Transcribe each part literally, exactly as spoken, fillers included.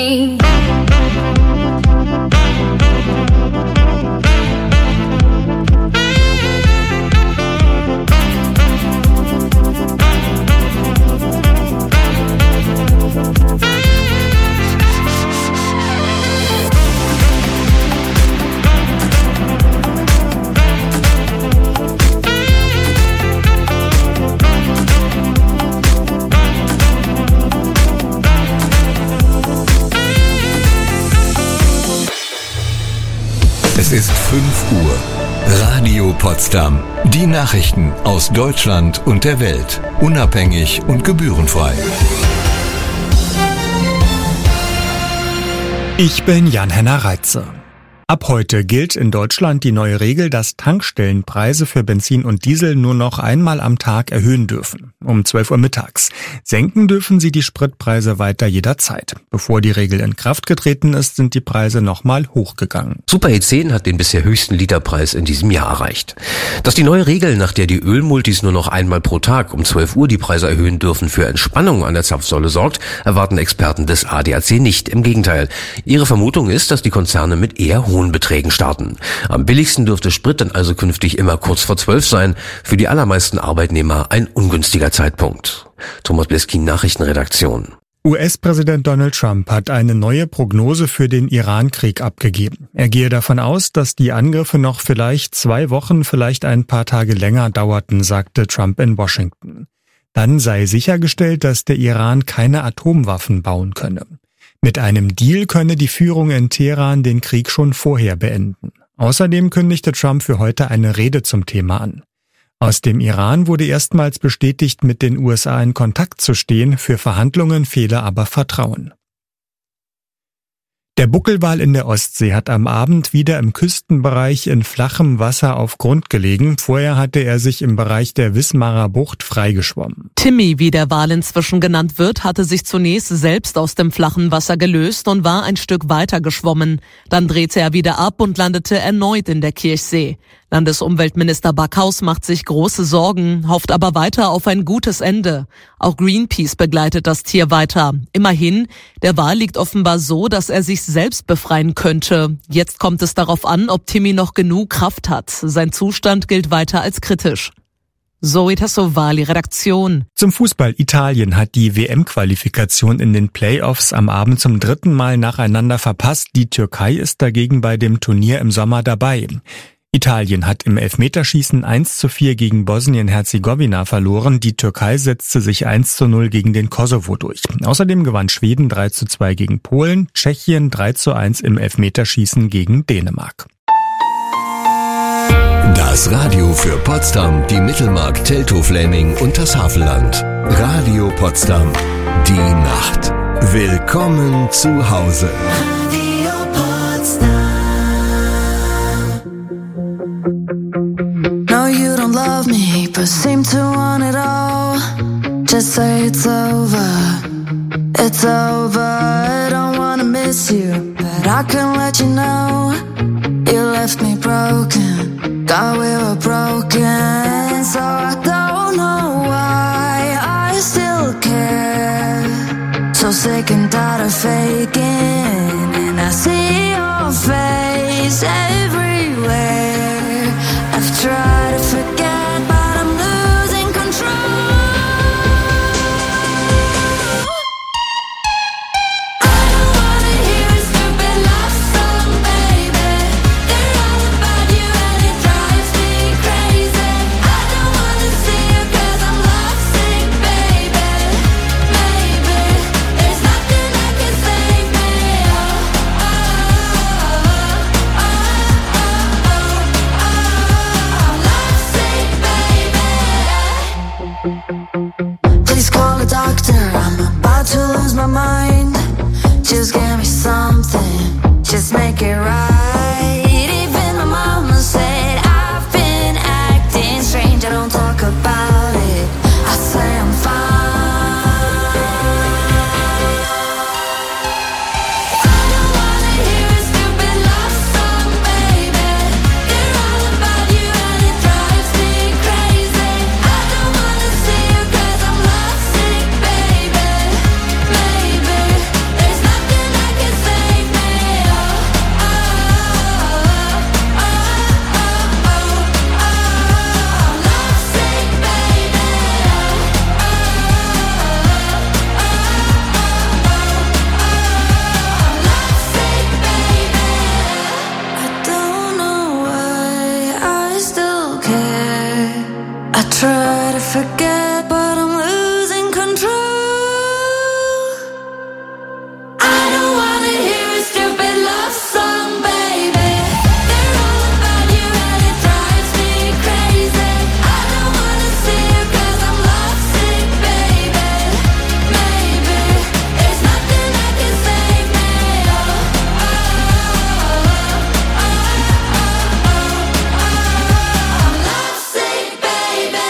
me. Es ist fünf Uhr. Radio Potsdam. Die Nachrichten aus Deutschland und der Welt. Unabhängig und gebührenfrei. Ich bin Jan-Henner Reitze. Ab heute gilt in Deutschland die neue Regel, dass Tankstellenpreise für Benzin und Diesel nur noch einmal am Tag erhöhen dürfen, um zwölf Uhr mittags. Senken dürfen sie die Spritpreise weiter jederzeit. Bevor die Regel in Kraft getreten ist, sind die Preise nochmal hochgegangen. Super E zehn hat den bisher höchsten Literpreis in diesem Jahr erreicht. Dass die neue Regel, nach der die Ölmultis nur noch einmal pro Tag um zwölf Uhr die Preise erhöhen dürfen, für Entspannung an der Zapfsäule sorgt, erwarten Experten des A D A C nicht. Im Gegenteil. Ihre Vermutung ist, dass die Konzerne mit eher hohen Beträgen starten. Am billigsten dürfte Sprit dann also künftig immer kurz vor zwölf sein. Für die allermeisten Arbeitnehmer ein ungünstiger Zeitpunkt. Thomas Bliskin, Nachrichtenredaktion. U S-Präsident Donald Trump hat eine neue Prognose für den Iran-Krieg abgegeben. Er gehe davon aus, dass die Angriffe noch vielleicht zwei Wochen, vielleicht ein paar Tage länger dauerten, sagte Trump in Washington. Dann sei sichergestellt, dass der Iran keine Atomwaffen bauen könne. Mit einem Deal könne die Führung in Teheran den Krieg schon vorher beenden. Außerdem kündigte Trump für heute eine Rede zum Thema an. Aus dem Iran wurde erstmals bestätigt, mit den U S A in Kontakt zu stehen, für Verhandlungen fehle aber Vertrauen. Der Buckelwal in der Ostsee hat am Abend wieder im Küstenbereich in flachem Wasser auf Grund gelegen. Vorher hatte er sich im Bereich der Wismarer Bucht freigeschwommen. Timmy, wie der Wal inzwischen genannt wird, hatte sich zunächst selbst aus dem flachen Wasser gelöst und war ein Stück weiter geschwommen. Dann drehte er wieder ab und landete erneut in der Kirchsee. Landesumweltminister Backhaus macht sich große Sorgen, hofft aber weiter auf ein gutes Ende. Auch Greenpeace begleitet das Tier weiter. Immerhin, der Wal liegt offenbar so, dass er sich selbst befreien könnte. Jetzt kommt es darauf an, ob Timmy noch genug Kraft hat. Sein Zustand gilt weiter als kritisch. Zoe Tassovali, Redaktion. Zum Fußball. Italien hat die W M-Qualifikation in den Playoffs am Abend zum dritten Mal nacheinander verpasst. Die Türkei ist dagegen bei dem Turnier im Sommer dabei. Italien hat im Elfmeterschießen eins zu vier gegen Bosnien-Herzegowina verloren. Die Türkei setzte sich eins zu null gegen den Kosovo durch. Außerdem gewann Schweden drei zu zwei gegen Polen, Tschechien drei zu eins im Elfmeterschießen gegen Dänemark. Das Radio für Potsdam, die Mittelmark, Teltow-Fläming und das Havelland. Radio Potsdam. Die Nacht. Willkommen zu Hause. No, you don't love me, but seem to want it all. Just say it's over, it's over. I don't wanna miss you, but I can let you know you left me broken. God, we were broken, so I don't know why I still care. So sick and tired of faking, and I see your face everywhere. I've tried to forget, but I'm losing control. I don't wanna hear a stupid love song, baby. They're all about you and it drives me crazy. I don't wanna see you 'cause I'm lovesick, baby. Maybe there's nothing that can save me. Oh, oh, oh, oh, oh, oh, oh. forget, but I'm losing control. I don't wanna hear a stupid love song, baby. They're all about you and it drives me crazy. I don't wanna see you 'cause I'm lovesick, baby. Maybe there's nothing that can save me. Oh, oh, oh, oh, oh, oh, oh, oh. I'm lovesick, baby.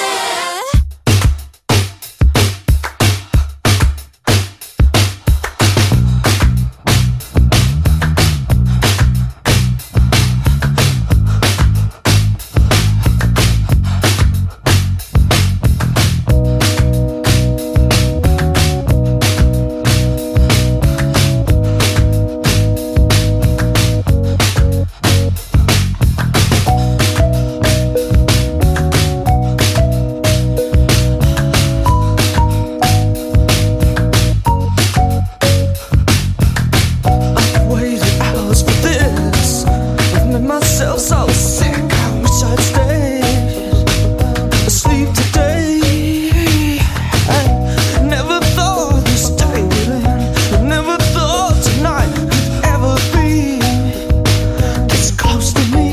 Waited hours for this. I've made myself so sick. I wish I'd stayed asleep today. I never thought this day would end. I never thought tonight could ever be this close to me.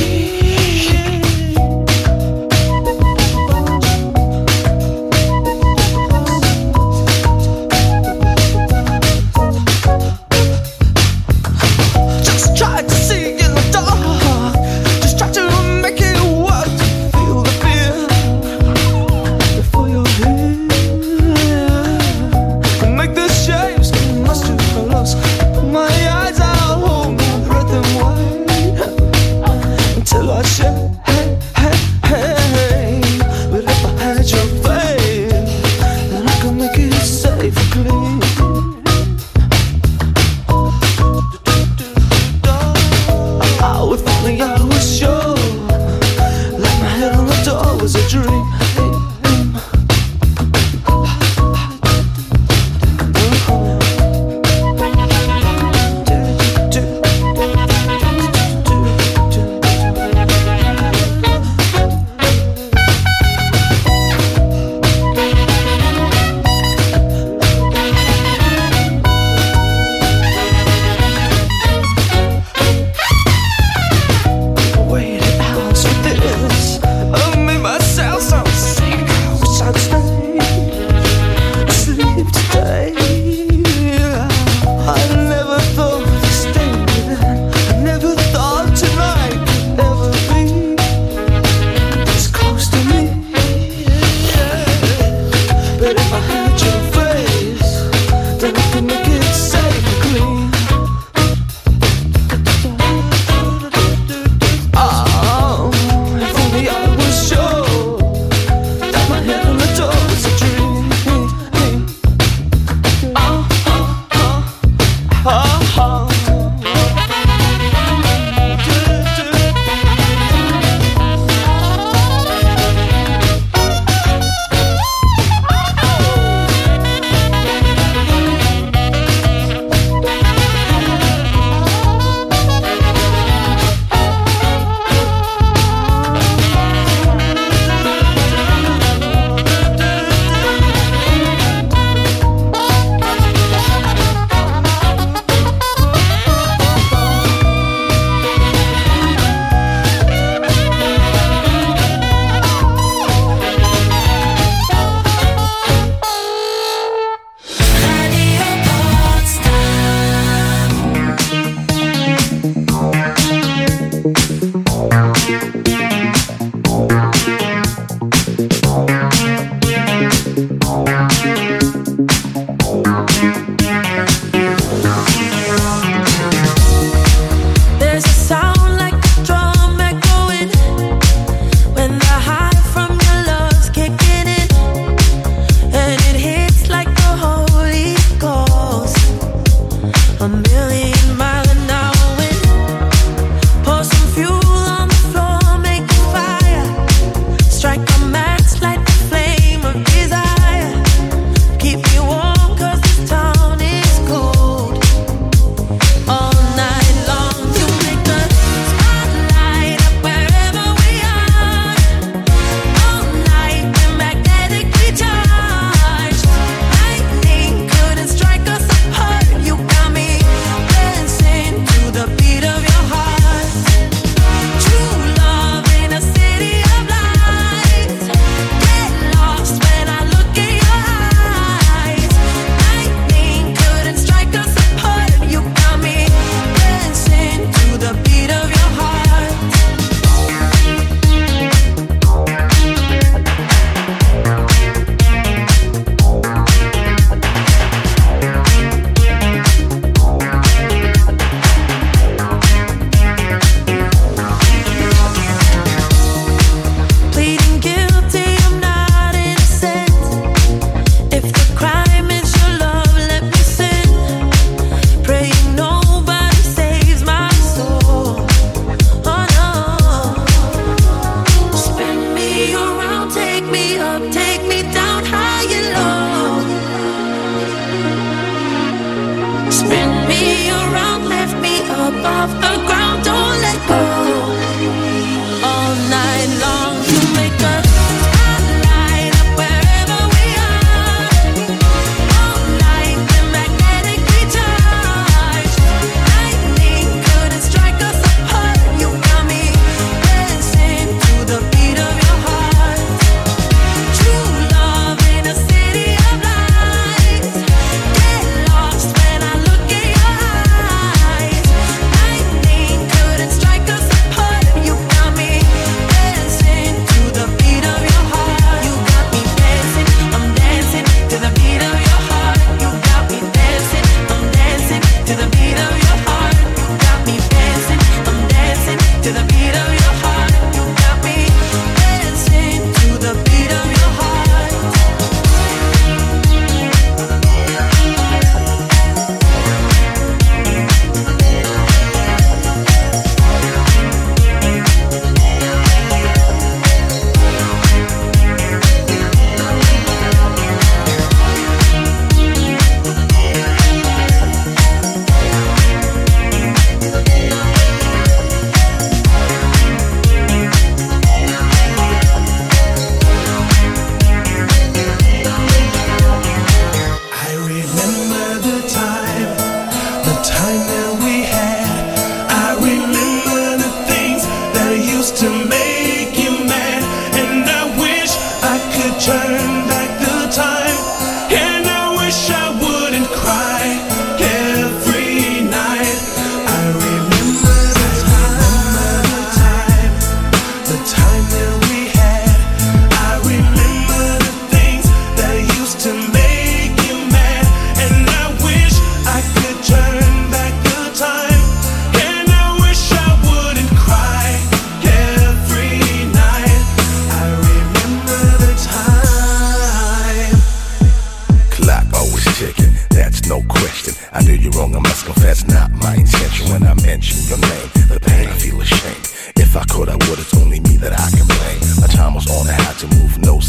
Just tried to see in the dark. Just tried to make it work. To feel the fear before you're here. And make the shapes come much too close. Put my eyes out, hold my breath and wait until I shake. Hey, hey, hey. But if I had your faith, then I could make it safe and clean. Oh, if only I was sure, like my head on the door was a dream. Waited hours for this. I made myself so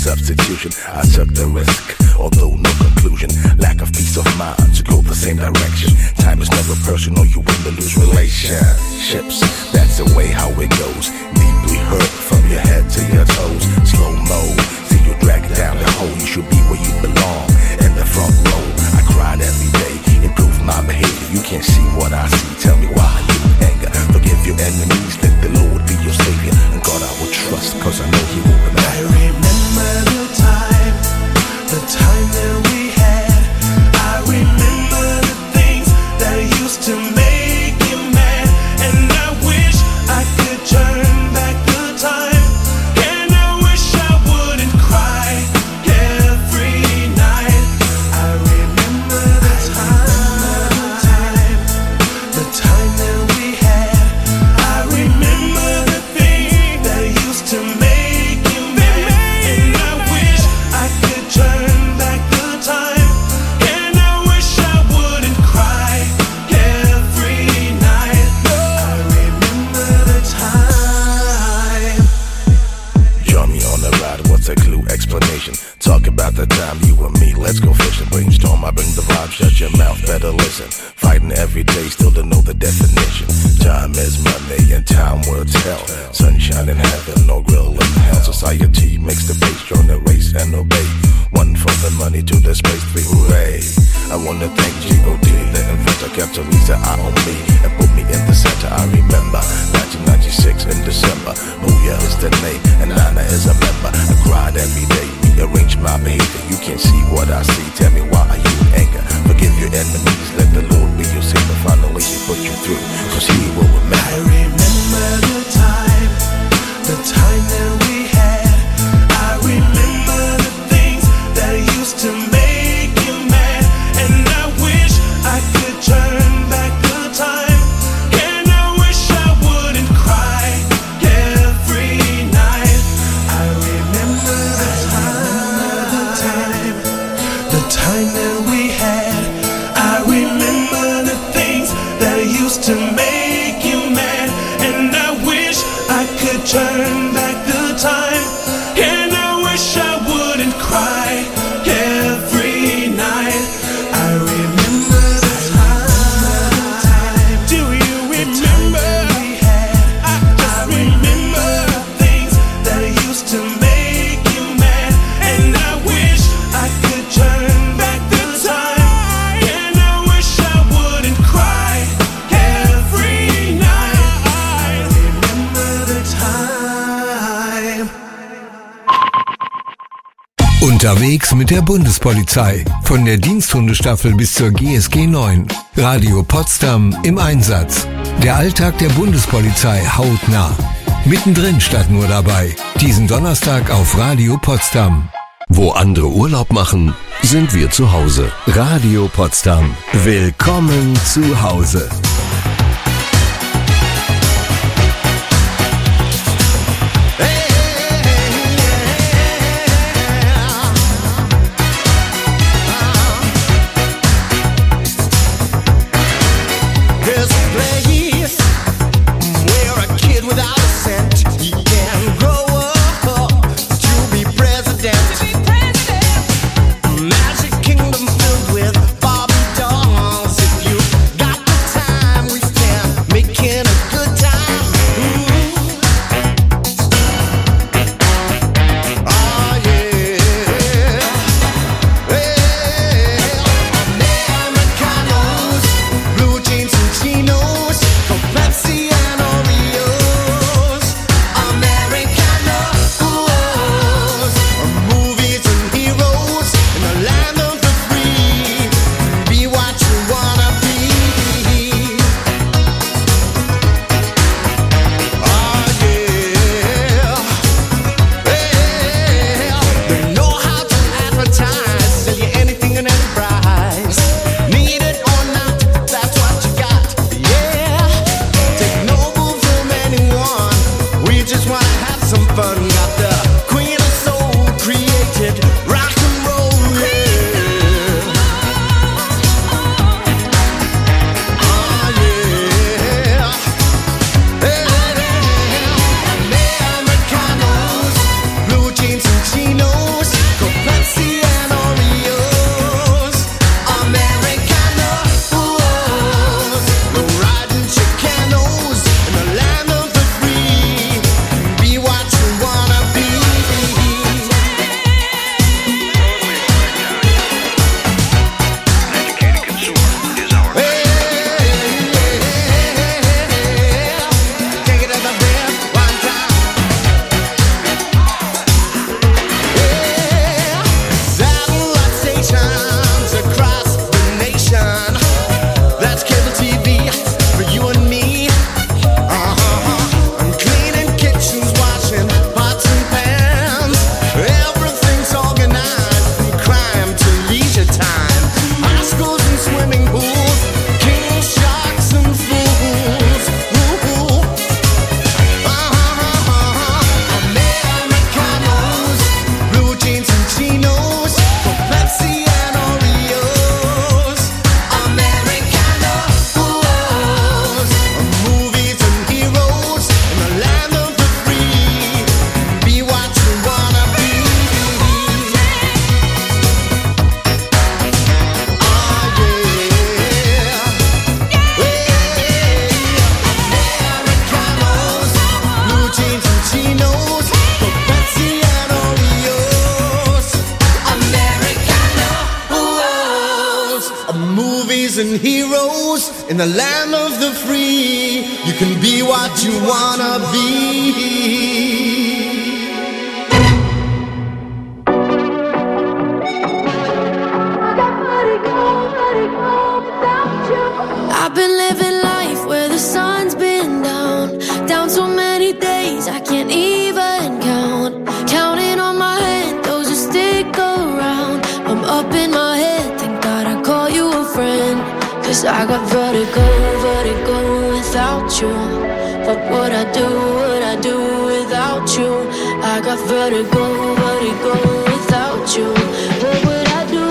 substitution. I took the risk, although no conclusion. Lack of peace of mind to go the same direction. Time is never personal, you win or lose relationships. That's the way how it goes. Deeply hurt from your head to your toes. Slow mo, see you drag it down the hole. You should be where you belong, in the front row. I cried every day, improve my behavior. You can't see what I see, tell me why you anger. Forgive your enemies, let the Lord be your savior. And God I will trust, cause I know he will remember. I remember the time, the time that we had. I remember the things that used to make you mad. And I wish I could turn back the time. And I wish I wouldn't cry every night. I remember the time, the time that we had. I remember the things that used to make you mad. And I wish I could turn back the time. And I wish I wouldn't cry every night. I remember the time. Join me on the ride, what's a clue explanation? Talk about the time you and me, let's go fishing. Brainstorm, I bring the vibe, shut your mouth, better listen. Fighting every day, still don't know the definition. Time is money and time will tell. Sunshine in heaven, no grill in hell. Society makes the pace, join the race and obey. One from the money to the space, three hooray. I wanna thank G O D, the inventor, kept Teresa eye on me and put me in the center. I remember nineteen ninety-six in December. Booyah is the name and Nana is a member. I cried every day, rearrange my behavior. You can't see what I see, tell me why are you in anger? Forgive your enemies, let the Lord be your savior. Finally he put you through, cause he will remember. I remember the time, the time that we had. I remember the things that used to make you mad. And I wish I could turn back the time. And I wish I wouldn't cry every night. I remember the time, the time that we had. I remember the things that used to make you mad. And I wish I could turn back the time. And I wish I wouldn't cry every night. I remember the time. Do you remember? I just remember the things that used to make you mad. And I wish I could turn back the time. And I wish I wouldn't cry every night. I remember the time. Unterwegs mit der Bundespolizei. Von der Diensthundestaffel bis zur G S G neun. Radio Potsdam im Einsatz. Der Alltag der Bundespolizei hautnah. Mittendrin statt nur dabei. Diesen Donnerstag auf Radio Potsdam. Wo andere Urlaub machen, sind wir zu Hause. Radio Potsdam. Willkommen zu Hause. There's a place where a kid without a cent, he can grow up to be president. Magic kingdom filled with Barbie dolls. If you got the time. kings and heroes in the land of the free. You can be what you wanna be. I've been living life where the sun's been down, down so many days I can't even count. Counting on my hand, those who stick around. I'm up in my head, thank God I call you a friend. Cause I got vertigo, vertigo without you. What would I do, would I do without you? I got vertigo, vertigo without you. What would I do?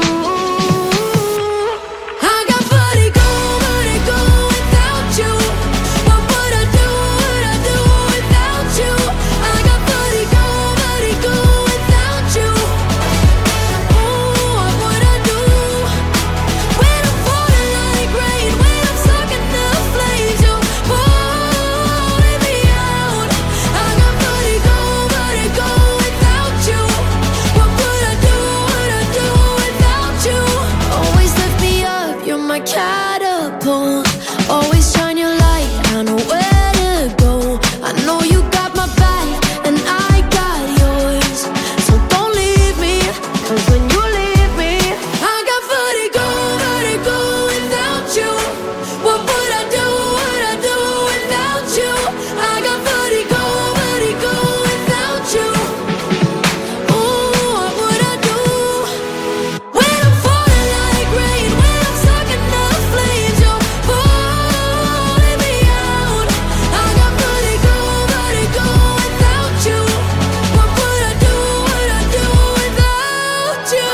Catapult, always shine your light, I know where to go. I know you got my back and I got yours. So don't leave me, cause when you leave me, I got vertigo, vertigo without you. What would I do, what I do without you? I got vertigo, vertigo without you. Ooh, what would I do when I'm falling like rain, when I'm stuck in the flames, you're pulling me out. I got vertigo, vertigo without you. What would I do, what I do without you?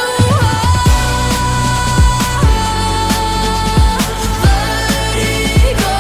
Vertigo.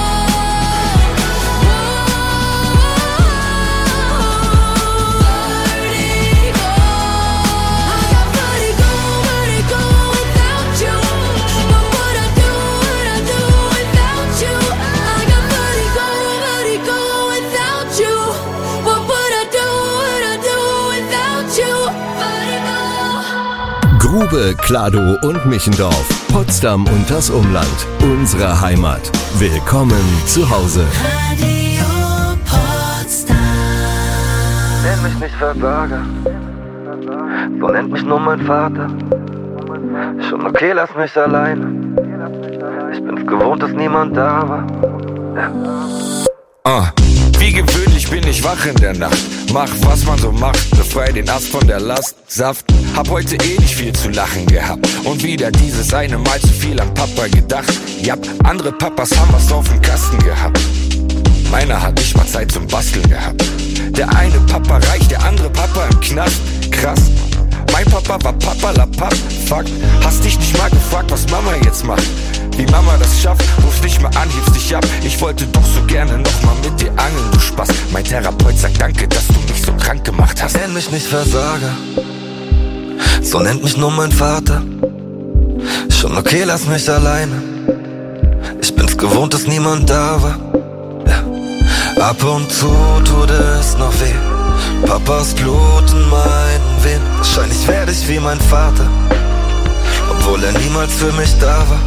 Vertigo. I got vertigo, vertigo without you. What would I do, what I do without you? I got vertigo, vertigo without you. What would I do, what I do without you? Vertigo. Grube, Klado und Michendorf. Potsdam und das Umland. Unsere Heimat. Willkommen zu Hause. Radio Potsdam. Nenn mich nicht Versager, so nennt mich nur mein Vater. Schon okay, lass mich alleine. Ich bin's gewohnt, dass niemand da war. Ah, wie gewöhnlich bin ich wach in der Nacht. Mach, was man so macht, befrei den Ast von der Last. Saft, hab heute eh nicht viel zu lachen gehabt. Und wieder dieses eine Mal zu viel an Papa gedacht. Ja, andere Papas haben was auf dem Kasten gehabt. Meiner hat nicht mal Zeit zum Basteln gehabt. Der eine Papa reich, der andere Papa im Knast. Krass, mein Papa war Papa la Papp. Fakt, hast dich nicht mal gefragt, was Mama jetzt macht. Wie Mama das schafft, rufst dich mal an, hebst dich ab. Ich wollte doch so gerne noch mal mit dir angeln, du Spaß. Mein Therapeut sagt danke, dass du mich so krank gemacht hast. Nenn mich nicht Versager, so nennt mich nur mein Vater. Schon okay, lass mich alleine. Ich bin's gewohnt, dass niemand da war. Ja. Ab und zu tut es noch weh. Papas Blut in meinen Venen. Wahrscheinlich werde ich wie mein Vater, obwohl er niemals für mich da war.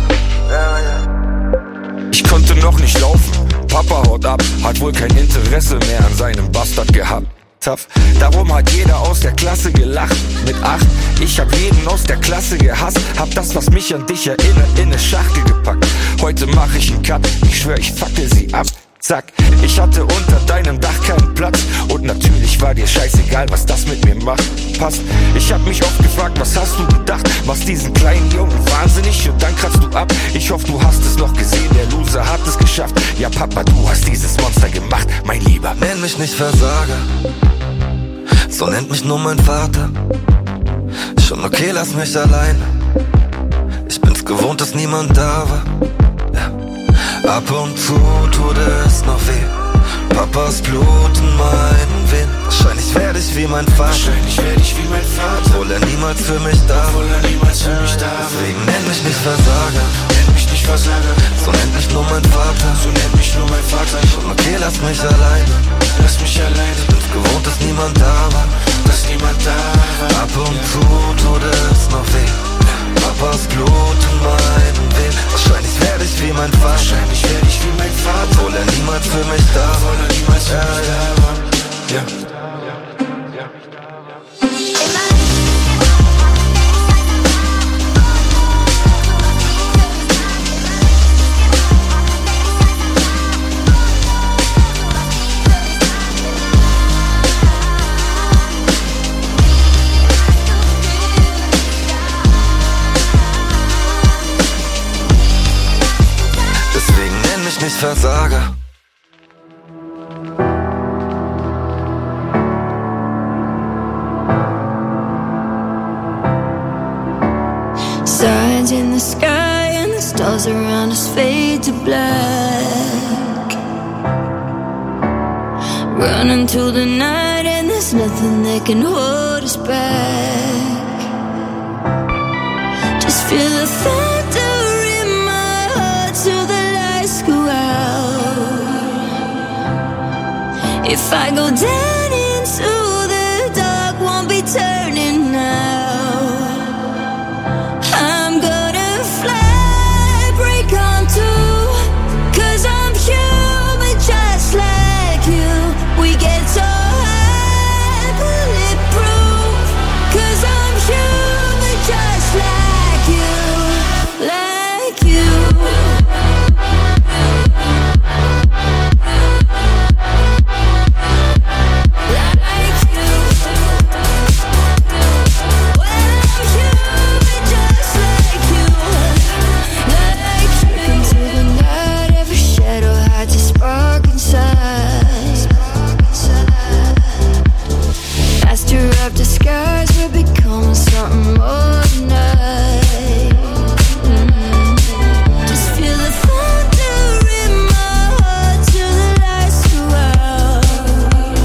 Ich konnte noch nicht laufen, Papa haut ab, hat wohl kein Interesse mehr an seinem Bastard gehabt. Tough. Darum hat jeder aus der Klasse gelacht. Mit acht, ich hab jeden aus der Klasse gehasst. Hab das, was mich an dich erinnert, in ne Schachtel gepackt. Heute mach ich einen Cut, ich schwör, ich fackel sie ab. Zack, ich hatte unter deinem Dach keinen Platz. Und natürlich war dir scheißegal, was das mit mir macht. Passt, ich hab mich oft gefragt, was hast du gedacht? Machst diesen kleinen Jungen wahnsinnig und dann kratzt du ab. Ich hoffe, du hast es noch gesehen, der Loser hat es geschafft. Ja Papa, du hast dieses Monster gemacht, mein Lieber. Nenn mich nicht Versager, so nennt mich nur mein Vater. Schon okay, lass mich alleine. Ich bin's gewohnt, dass niemand da war. Ja. Ab und zu tut es noch weh. Papas Blut in meinen Venen. Wahrscheinlich werde ich wie mein Vater. Wahrscheinlich werde ich wie mein Vater. Obwohl er niemals für mich da war. Obwohl er niemals für mich da war. Deswegen nenn mich nicht Versager. Nenn mich nicht Versager. So nennt mich nur mein Vater. So nennt mich nur mein Vater. Schon okay, lass mich alleine. Lass mich alleine. Ich bin's gewohnt, dass niemand da war. Dass niemand da war. Ab und zu tut es noch weh. Papas Blut in meinen Venen. wie mein Vater. Wahrscheinlich werde ich wie mein Vater, obwohl er niemals für mich da war. obwohl er niemals für mich da war. Ja. Deswegen nenn mich nicht Versager. Signs in the sky and the stars around us fade to black. Running through the night and there's nothing that can hold us back. Just feel the thunder in my heart till the lights go out. If I go down into the dark, won't be turning now. I'm gonna fly, break on through, 'cause I'm human just like you. We get so high, bulletproof, 'cause I'm human just like you, like you. Like you. Well, I'm human just like you, like you. Look into the night, every shadow hides a spark inside. Master of disguise, we're becoming something more tonight. Mm. Just feel the thunder in my heart till the lights go out.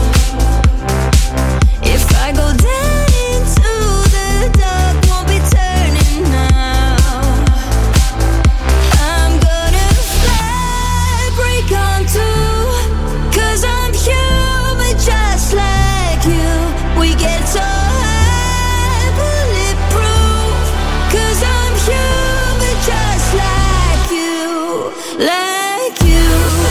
If I go down into the dark, won't be turning now. I'm gonna fly, break on through, 'cause I'm human just like you. We get so high, bulletproof, 'cause I'm human just like you, like you.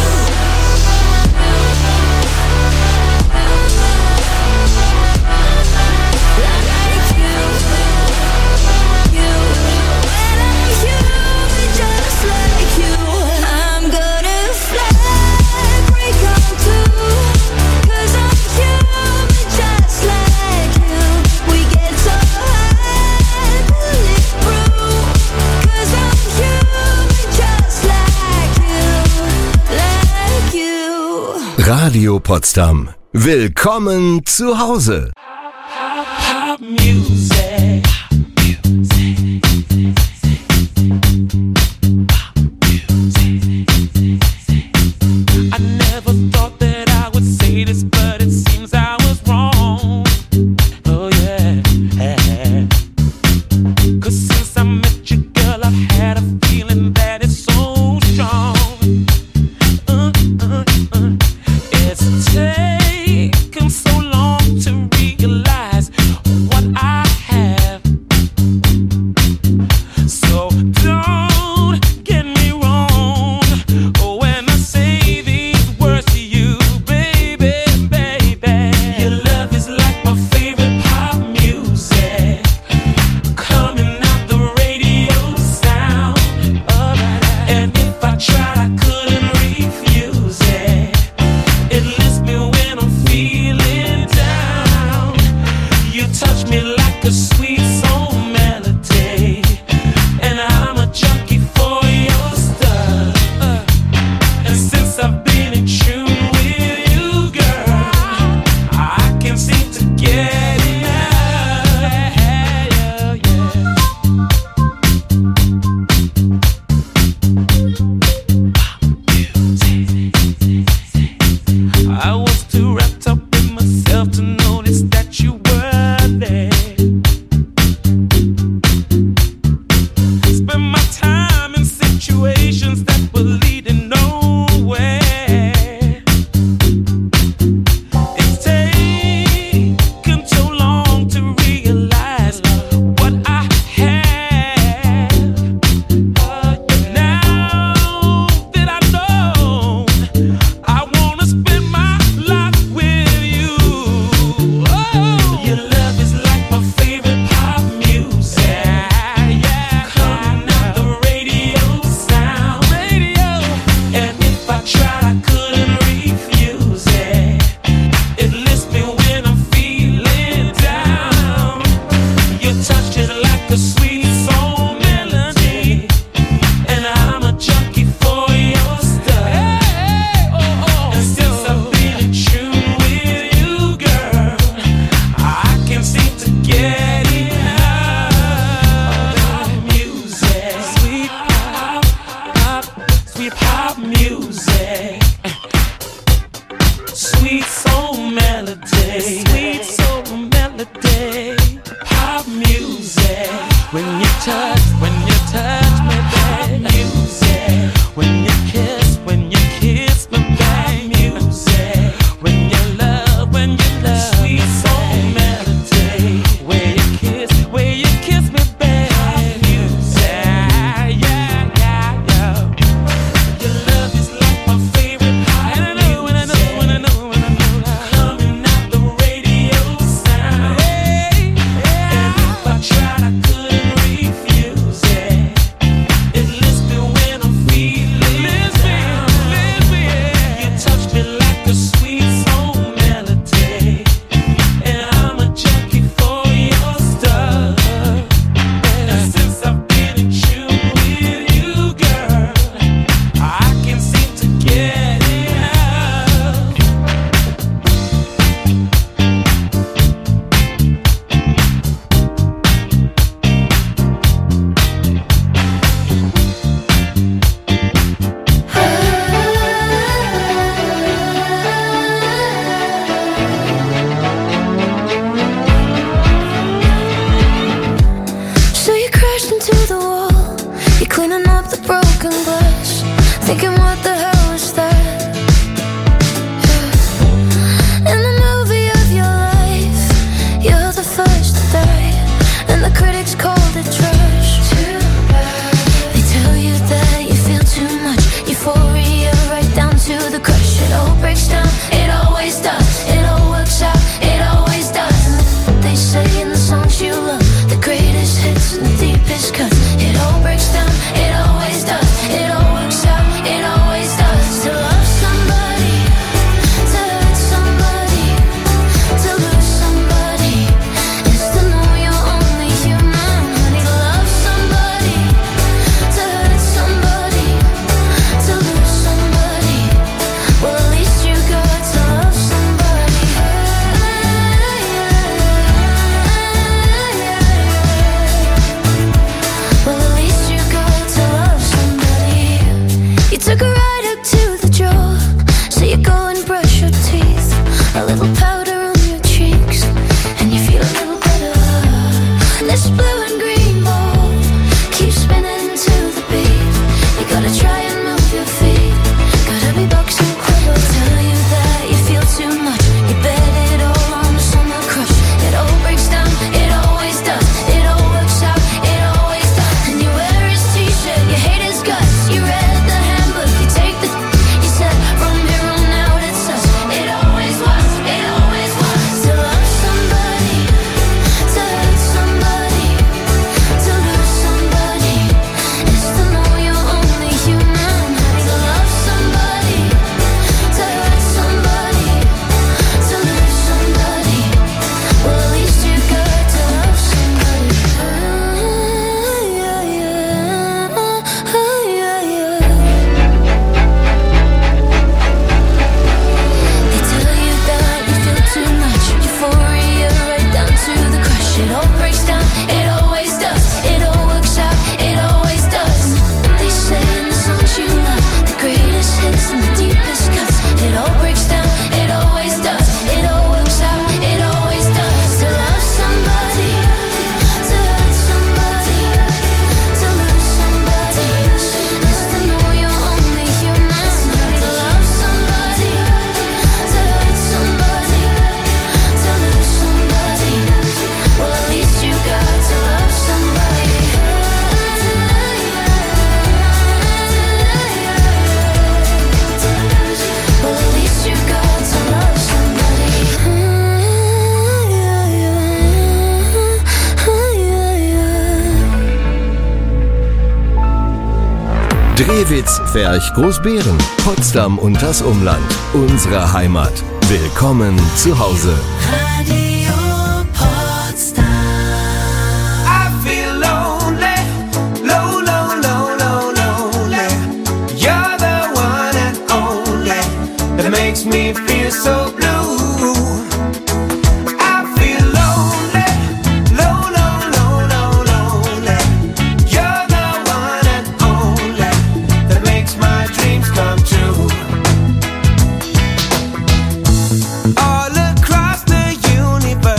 Like you, you. Well, I'm human just like you. I'm gonna fly, break on through, 'cause I'm human just like you. We get so high, bulletproof, 'cause I'm human just like you, like you. Radio Potsdam. Willkommen zu Hause. Pop music. I never thought that I would say this, but it seems I was wrong. Oh yeah. 'Cause since I met you, girl, I've had a feeling that it's so strong. Uh, uh, uh. It's taken so long to realize what I have. So don't get me wrong when I say these words to you, baby, baby. Your love is like my favorite pop music, coming out the radio sound. And if I tried, I couldn't refuse it. It lifts me when I'm feeling down. You touch me like a sweet soul melody, and I'm a junkie for your stuff. And since I've been in tune with you, girl, I can't seem to get enough. Yeah, yeah. I was too wrapped up in myself to notice that you were there. melody. Pop music. When you touch, when you touch me, babe. Pop music. When you kiss, when you kiss me, babe. Pop music. When you love, when you love. Sweet soul melody. Where you kiss, where you kiss me, babe. Pop music. Yeah, yeah, yeah, yeah. Your love is like my favorite high. And I know, and I know, and I know, and I know that. Coming out the radio sound. Hey, yeah. And if I tried, I couldn't refuse it. It lifts me when I'm feeling down. You touch me like a sweet soul melody. And I'm a junkie for your stuff. And since I've been in tune with you, girl, I can't seem to get enough. So you crashed into the wall. You're cleaning up the broken glass, thinking what the hell is that? In the movie of your life, you're the first to die, and the critics called it trash. They tell you that you feel too much euphoria, right down to the crush. It all breaks down, it always does. It all works out, it always does. And they say in the songs you love, the greatest hits and the deepest cuts. It all breaks down, it always does. It all works out, it always does. To love somebody, to hurt somebody, to lose somebody, is to know you're only human. Honey, to love somebody, to hurt somebody, to lose somebody. Well, at least you got to love somebody. Well, at least you got to love somebody. You took a ride up to the jaw, so you go and brush your teeth. A little powder on your cheeks, and you feel a little better. This blue and green ball keeps spinning to the beat. You gotta try and move your feet. Gotta be boxing quick. I'll tell you that you feel too much. You bet it all on the summer crush. It all breaks down, it always does. It all works out, it always does. And you wear his t-shirt, you hate his guts. You read the handbook, you take the. You said from here on out it's us. It always was, it always was. To love somebody, to hurt somebody, to lose somebody, is to know you're only human. Honey, to love somebody, to hurt somebody, to lose somebody. Well, at least you got to love somebody. Ah, yeah, yeah. Ah, yeah, yeah. They tell you that you feel too much euphoria, right down to the crush. It all breaks down, it always does. It all works out, it always does. They say in the songs you love, the greatest hits and the deepest cuts. It all breaks down, it always does. It all works out, it always does. To love somebody, to hurt somebody, to lose somebody, is to know you're only human. To love somebody, to hurt somebody, to lose somebody. Well, at least you got to love somebody. Well, at least you got to love somebody. Drehwitz, Ferch, Großbeeren, Potsdam und das Umland. Unsere Heimat. Willkommen zu Hause. Radio Potsdam. I feel lonely, low, low, low, low, lonely. You're the one and only that makes me feel so blue. I feel lonely, low, low, low, low, lonely. You're the one and only that makes my dreams come true. All across the universe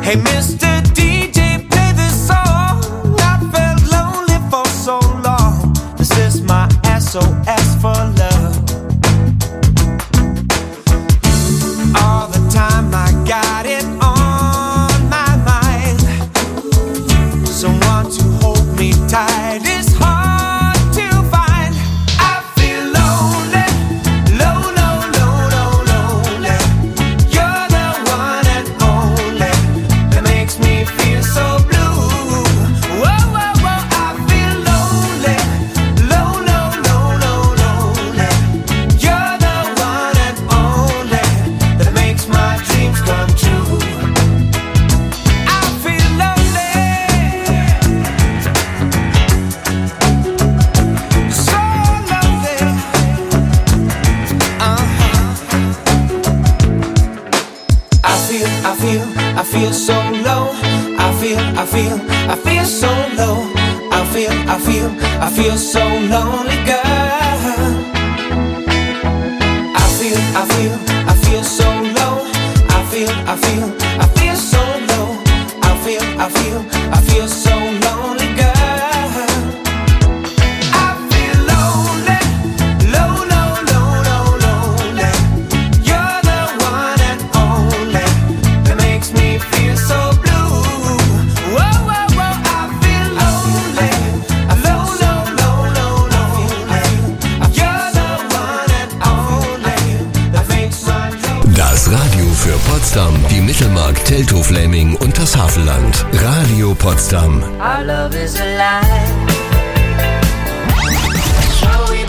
Hey, Mister D J, play this song. I felt lonely for so long. This is my S O S for love. All the time I got it on my mind. Someone to hold me tight is hard to find. I feel lonely, low, low, low, low, lonely. You're the one and only that makes me feel so blue. Whoa, whoa, whoa, I feel lonely, low, low, low, low, lonely. You're the one and only that makes my dreams come true. I feel lonely, so lonely. Uh-huh. I feel, I feel, I feel so low. I feel, I feel, I feel so low. I feel, I feel, I feel so lonely, girl. I feel, I feel, I feel so low. I feel, I feel, I feel so low. I feel, I feel, I feel so lonely, girl. I feel lonely, low, low, low, low, lonely. You're the one and only that makes me feel so blue. Whoa, whoa, whoa, I feel lonely, low, low, low, low, lonely. You're the one and only that makes my dreams. Das Radio für Potsdam, die Mittelmark, Teltow, Fläming und das Havelland. Radio Potsdam. Our love is alive. Shall we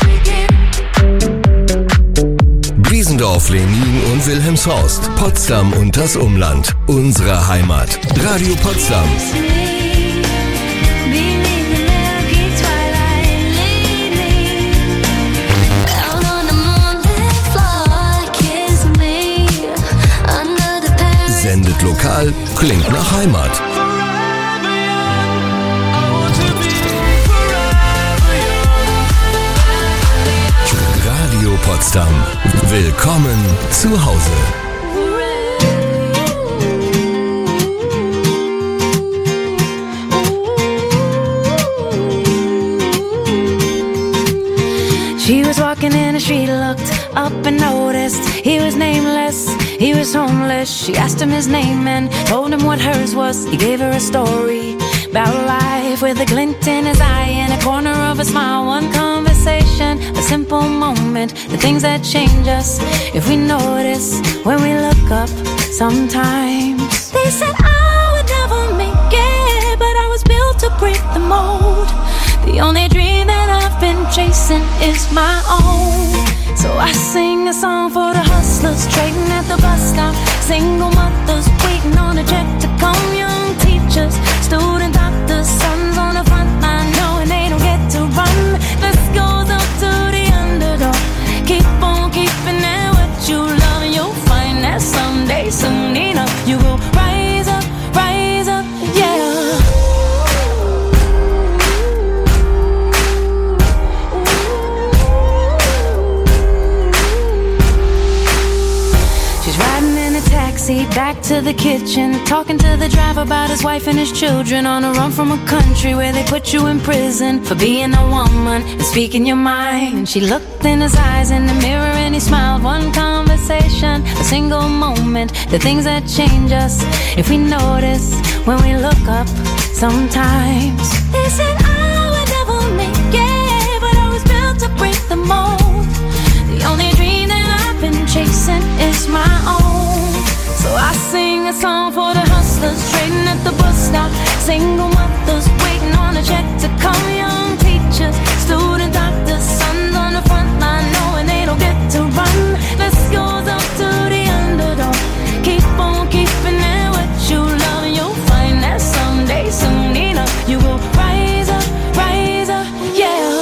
begin? Briesendorf, Lenin und Wilhelmshorst. Potsdam und das Umland. Unsere Heimat. Radio Potsdam. Sendet lokal, klingt nach Heimat. Radio Potsdam. Willkommen zu Hause. She was walking in and she looked up and noticed he was nameless, he was homeless. She asked him his name and told him what hers was. He gave her a story about life with a glint in his eye and a corner of a smile. One conversation, a simple moment, the things that change us if we notice when we look up sometimes. They said I would never make it, but I was built to break the mold. The only dream that I've been chasing is my own. So I sing a song for the hustlers trading at the bus stop, single mothers waiting on a check to come, young teachers, student doctors, sons on the front line knowing they don't get to run. This goes up to the underdog. Keep on keeping at what you love and you'll find that someday, soon enough, you will rise up, rise up, yeah. Back to the kitchen, talking to the driver about his wife and his children, on a run from a country where they put you in prison for being a woman and speaking your mind. And she looked in his eyes in the mirror and he smiled. One conversation, a single moment, the things that change us if we notice when we look up sometimes. They said I would never make it, but I was built to break the mold. The only dream that I've been chasing is my own. So I sing a song for the hustlers trading at the bus stop, single mothers waiting on a check to come, young teachers, student doctors, sons on the front line knowing they don't get to run. This goes up to the underdog. Keep on keeping at what you love and you'll find that someday, soon enough, you will rise up, rise up, yeah.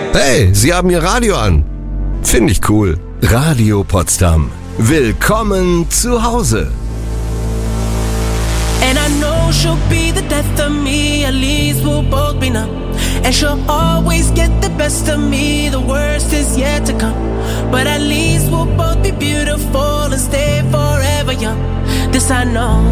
Hey, Sie haben Ihr Radio an. Finde ich cool. Radio Potsdam. Willkommen zu Hause. And I know she'll be the death of me, at least we'll both be numb. And she'll always get the best of me, the worst is yet to come. But at least we'll both be beautiful and stay forever young. This I know,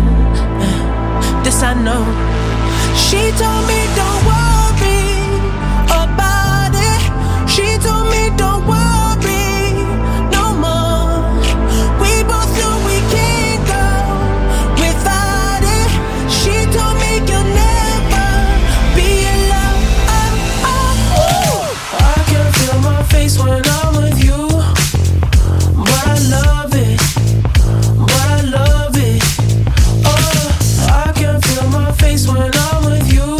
this I know. She told me don't worry about it. She told me don't worry no more. We both know we can't go without it. She told me you'll never be alone. Oh, oh. I can feel my face when I'm with you, but I love it, but I love it. Oh, I can feel my face when I'm with you,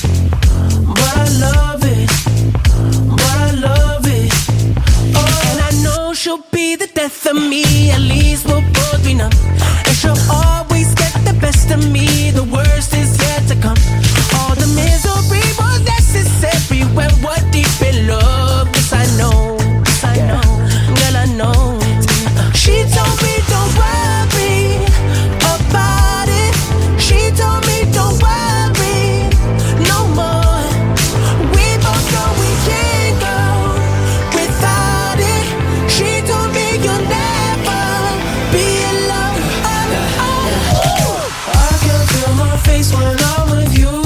but I love it, but I love it. Oh, and I know she'll be the death of me, at least we'll both be numb. And she'll always get the best of me, the worst is yet to come. All the misery was necessary when we're deep in love. Yes, I know, yes, I know, girl, I know. She told me don't worry about it. She told me don't worry no more. We both know we can't go without it. She told me you'll never be alone. Oh, oh, oh. I can feel my face when I'm with you,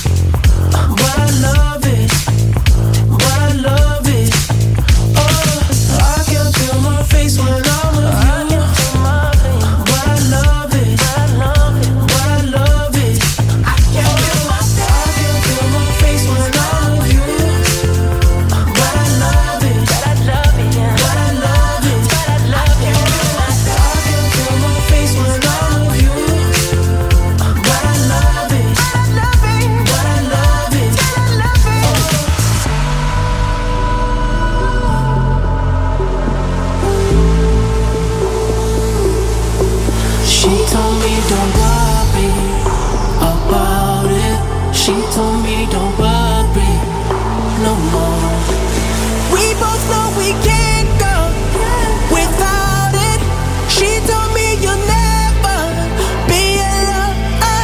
but I love it, but I love it. Oh, I can feel my face when I'm with you, but I love it, but I love it. I can feel my, I can feel my face when I'm with you, but I love it, but I love it, but I love it, but I love it. I can feel my face when I'm with you, but I love it, but I love it, but I love it, but I love it. She told me don't worry about it. She told me don't worry no more. We both know we can't go without it. She told me you'll never be alone.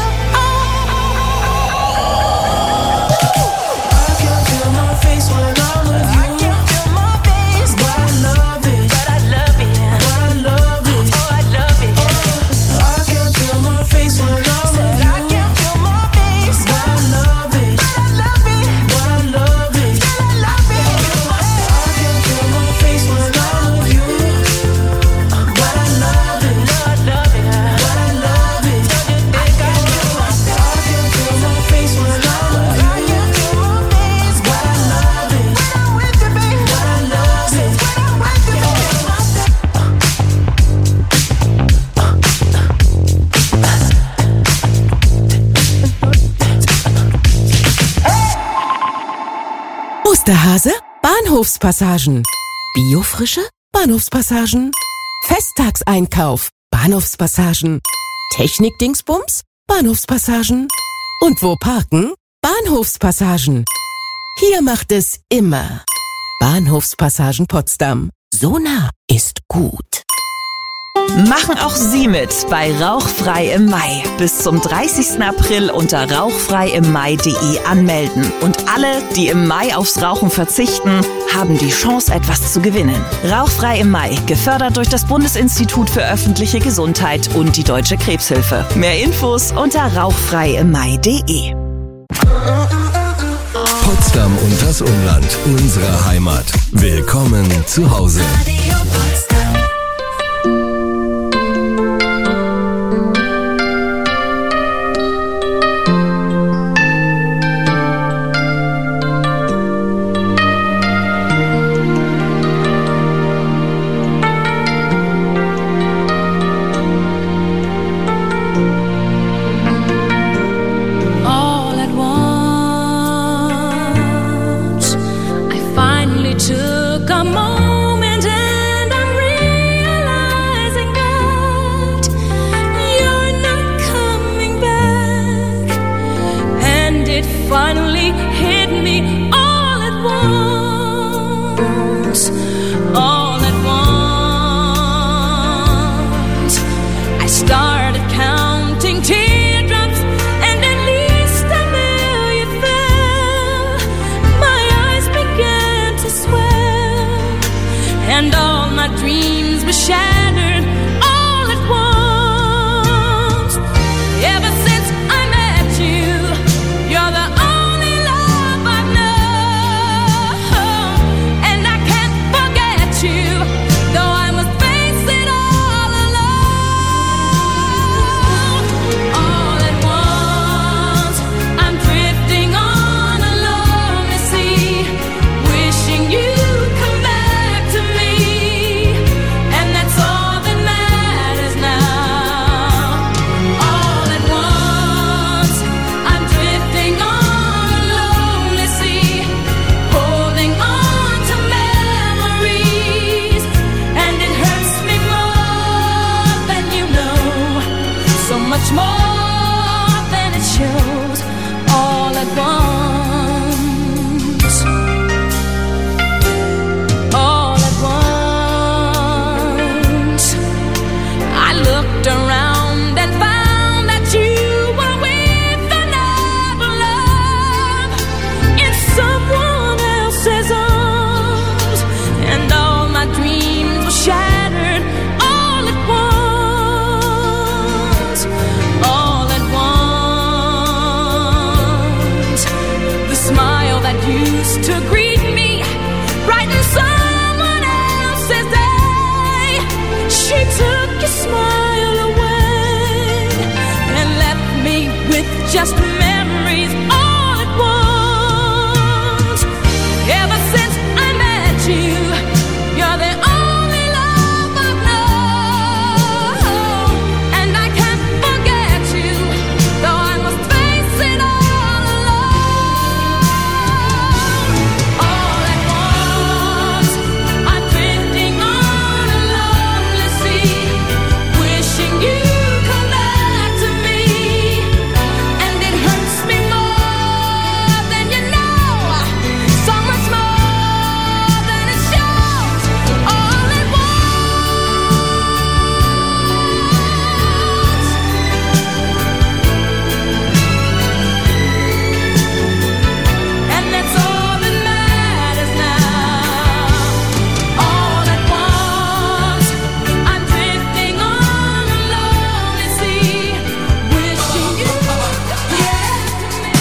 I can feel my face when I'm with you. I can feel my face, but I love it, but I love it, but I love it. Oh, I love it. I can feel my face when I'm with you. I can feel my face, but I love it, but I love it, but I love it, but I love it. I can feel my face when I'm with you, but I love it, but I love it, but I love it. I can feel my, I can feel my face when I'm with you. I can feel my face, but I love it, when I'm with you, baby, but I love it, when I'm with you, baby. Osterhase? Bahnhofspassagen. Biofrische? Bahnhofspassagen. Festtagseinkauf? Bahnhofspassagen. Technikdingsbums? Bahnhofspassagen. Und wo parken? Bahnhofspassagen. Hier macht es immer Bahnhofspassagen Potsdam. So nah ist gut. Machen auch Sie mit bei Rauchfrei im Mai. Bis zum dreißigsten April unter rauchfrei im mai punkt de anmelden. Und alle, die im Mai aufs Rauchen verzichten, haben die Chance, etwas zu gewinnen. Rauchfrei im Mai, gefördert durch das Bundesinstitut für öffentliche Gesundheit und die Deutsche Krebshilfe. Mehr Infos unter rauchfrei im mai punkt de. Potsdam und das Umland, unsere Heimat. Willkommen zu Hause. All at once, I finally took a moment and I'm realizing that you're not coming back. And it finally hit me all at once. much more than it shows all at once. All at once. I looked around and found that you were with another love in someone else's arms, and all my dreams were shattered all at once. All at once. The smile that used to greet me brightened someone else's day. She took your smile away and left me with just memories all at once. Ever since I met you, you're the only love I've known, and I can't forget you, though I must face it all alone. All at once, I'm drifting on a lonely sea, wishing you'd come back to me, and it hurts me more than you know, so much more than it shows. All at once, and that's all that matters now. All at once, I'm drifting on a lonely sea, wishing you could come back to me.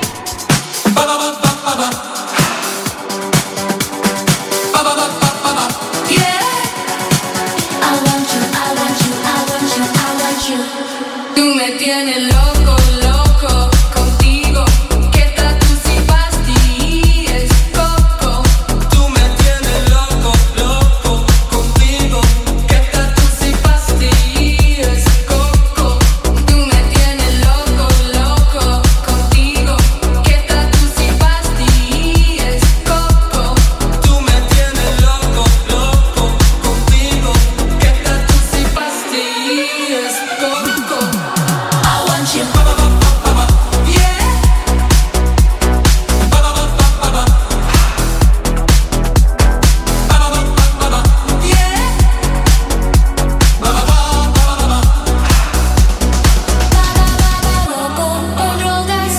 Yeah. I want you, I want you, I want you, I want you. Tú me tienes loco, loco contigo. Que tatu si pastillas, coco. Tú me tienes loco, loco contigo. Que tatu si pastillas, coco. Tú me tienes loco, loco contigo. Que tatu si pastillas, coco. Tú me tienes loco, loco contigo. Que tatu si pastillas, coco. I want you. Yeah. Loco con drogas,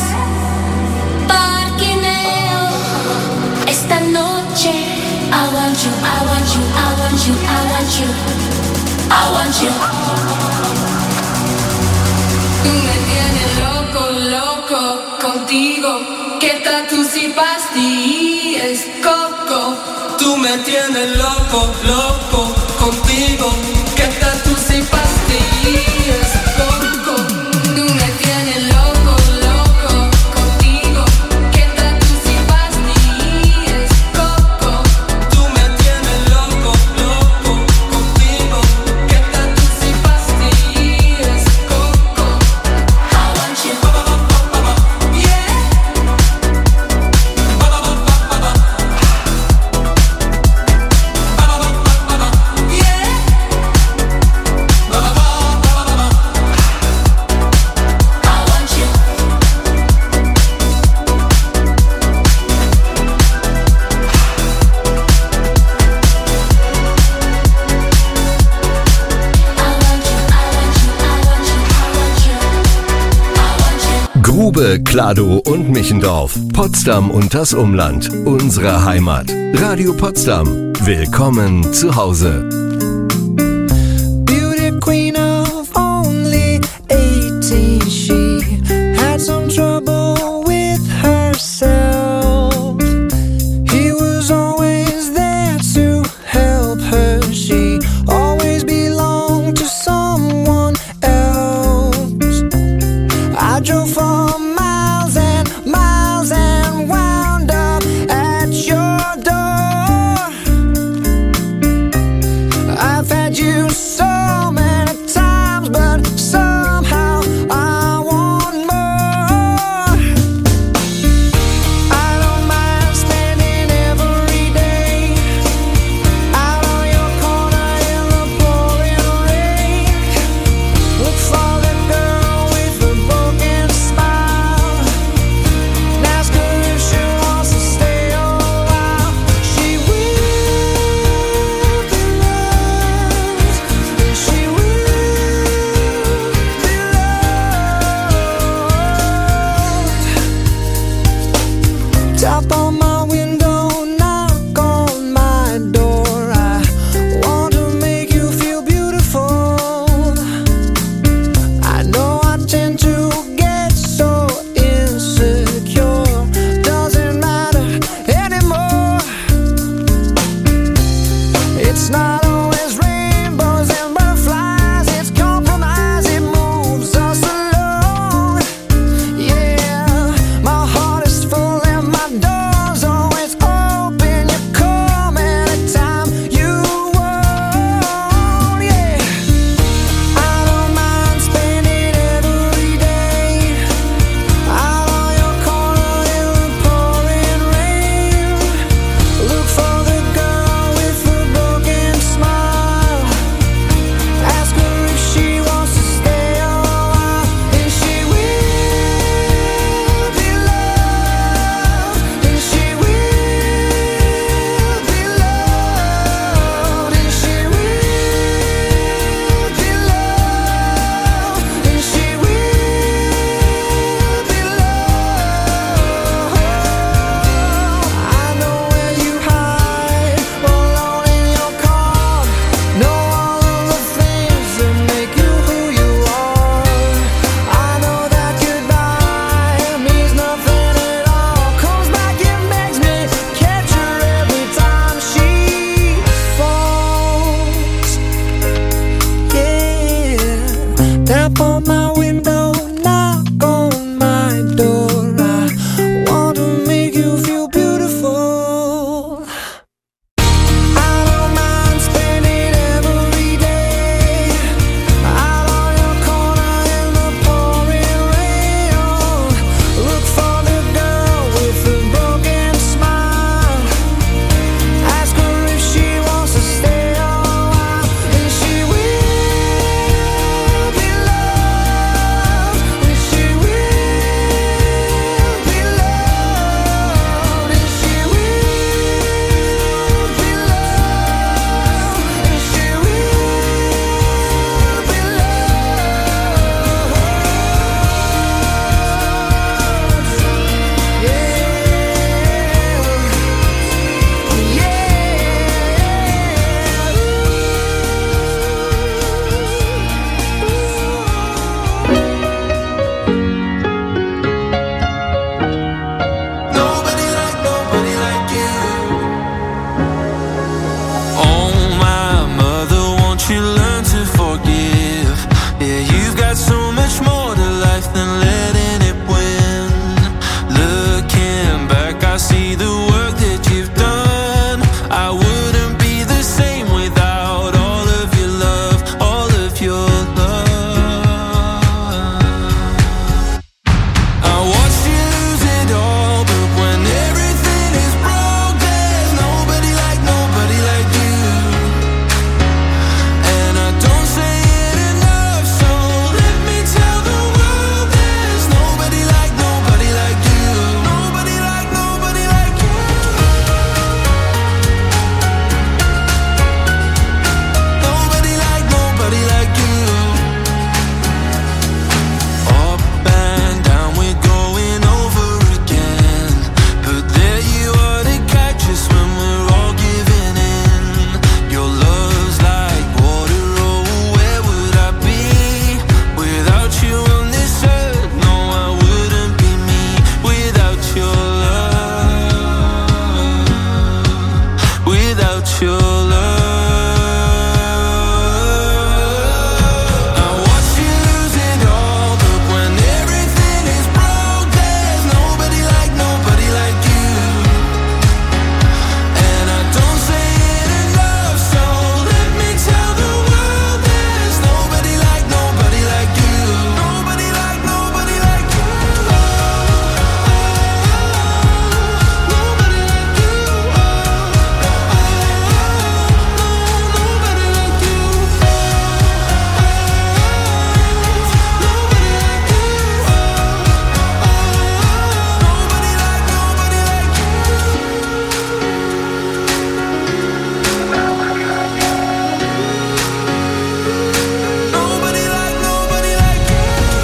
parquineo esta noche. I want you, I want you, I want you, I want you, I want you. Tú me tienes loco, loco contigo. Que tatu si pastillas, coco. Tú me tienes loco, loco contigo. Que tatu si pastillas, coco. Tú me tienes loco, loco contigo. Que tatu si pastillas, coco. Tú me tienes loco, loco contigo. Que tatu si pastillas, coco. I want you. Yeah. Grube, Kladow und Michendorf. Potsdam und das Umland. Unsere Heimat. Radio Potsdam. Willkommen zu Hause.